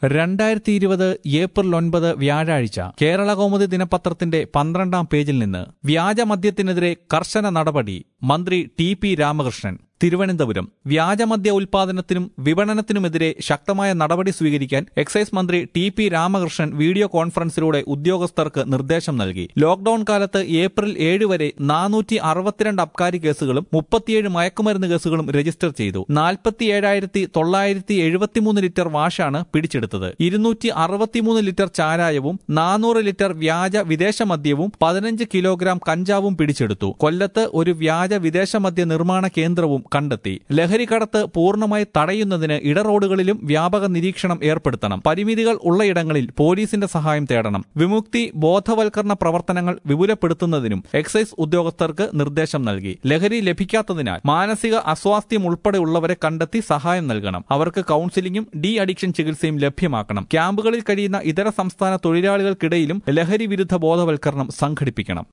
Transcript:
2020 April 9 വ്യാഴാഴ്ച കേരളകൗമുദി ദിനപത്രത്തിന്റെ 12-ാം പേജിൽ നിന്ന് വ്യാജമദ്യത്തിനെതിരെ കർശന നടപടി മന്ത്രി ടി.പി. രാമകൃഷ്ണൻ. തിരുവനന്തപുരം. വ്യാജമദ്യ ഉൽപാദനത്തിനും വിപണനത്തിനുമെതിരെ ശക്തമായ നടപടി സ്വീകരിക്കാൻ എക്സൈസ് മന്ത്രി ടി.പി. രാമകൃഷ്ണൻ വീഡിയോ കോൺഫറൻസിലൂടെ ഉദ്യോഗസ്ഥർക്ക് നിർദ്ദേശം നൽകി. ലോക്ഡൌൺ കാലത്ത് ഏപ്രിൽ 7 വരെ 462 അബ്കാരി കേസുകളും 37 മയക്കുമരുന്ന് കേസുകളും രജിസ്റ്റർ ചെയ്തു. 47,973 ലിറ്റർ വാഷാണ് പിടിച്ചെടുത്തത്. 263 ലിറ്റർ ചാരായവും 400 ലിറ്റർ വ്യാജ വിദേശമദ്യവും 15 കിലോഗ്രാം കഞ്ചാവും പിടിച്ചെടുത്തു. കൊല്ലത്ത് ഒരു വ്യാജ വിദേശമദ്യ നിർമ്മാണ കേന്ദ്രവും കണ്ടെത്തി. ലഹരി കടത്ത് പൂർണ്ണമായി തടയുന്നതിന് ഇടറോഡുകളിലും വ്യാപക നിരീക്ഷണം ഏർപ്പെടുത്തണം. പരിമിതികൾ ഉള്ളയിടങ്ങളിൽ പോലീസിന്റെ സഹായം തേടണം. വിമുക്തി ബോധവൽക്കരണ പ്രവർത്തനങ്ങൾ വിപുലപ്പെടുത്തുന്നതിനും എക്സൈസ് ഉദ്യോഗസ്ഥർക്ക് നിർദ്ദേശം നൽകി. ലഹരി ലഭിക്കാത്തതിനാൽ മാനസിക അസ്വാസ്ഥ്യം ഉൾപ്പെടെയുള്ളവരെ കണ്ടെത്തി സഹായം നൽകണം. അവർക്ക് കൌൺസിലിംഗും ഡി അഡിക്ഷൻ ചികിത്സയും ലഭ്യമാക്കണം. ക്യാമ്പുകളിൽ കഴിയുന്ന ഇതര സംസ്ഥാന തൊഴിലാളികൾക്കിടയിലും ലഹരി വിരുദ്ധ ബോധവൽക്കരണം സംഘടിപ്പിക്കണം.